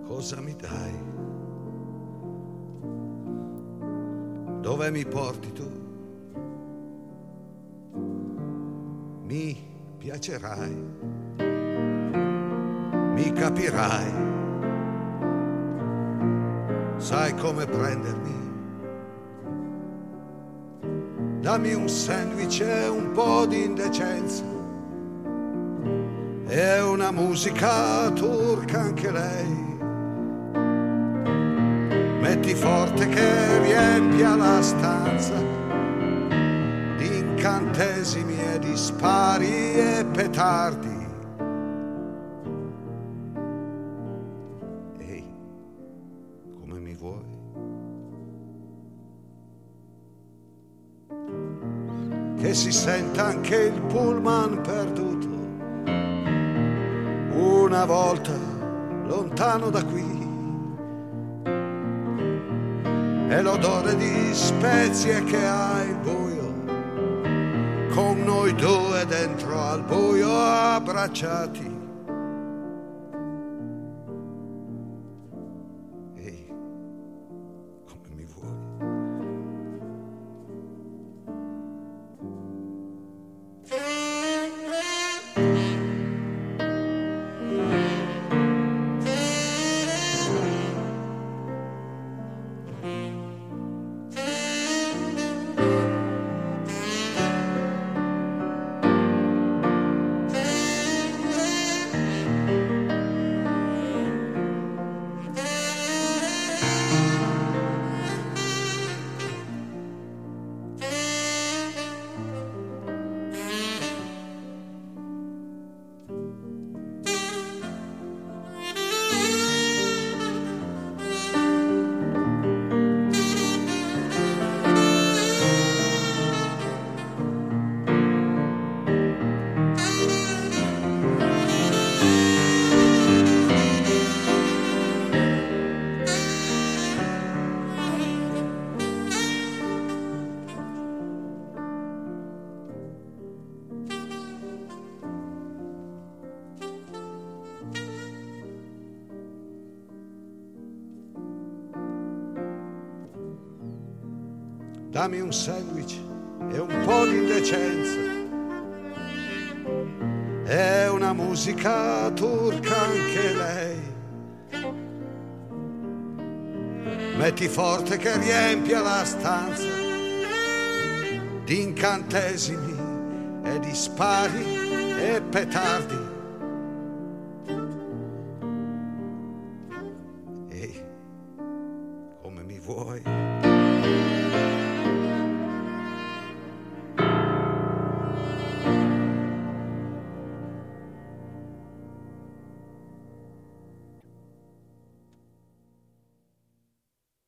cosa mi dai? Dove mi porti tu? Mi piacerai, mi capirai, sai come prendermi. Dammi un sandwich e un po' di indecenza e una musica turca anche lei. Metti forte che riempia la stanza di incantesimi e di spari e petardi. Ehi, come mi vuoi? Che si senta anche il pullman perduto una volta lontano da qui, e l'odore di spezie che ha il buio, con noi due dentro al buio abbracciati. Ehi, come mi vuoi? Dammi un sandwich e un po' di indecenza e una musica turca anche lei. Metti forte che riempia la stanza di incantesimi e di spari e petardi. Ehi, come mi vuoi?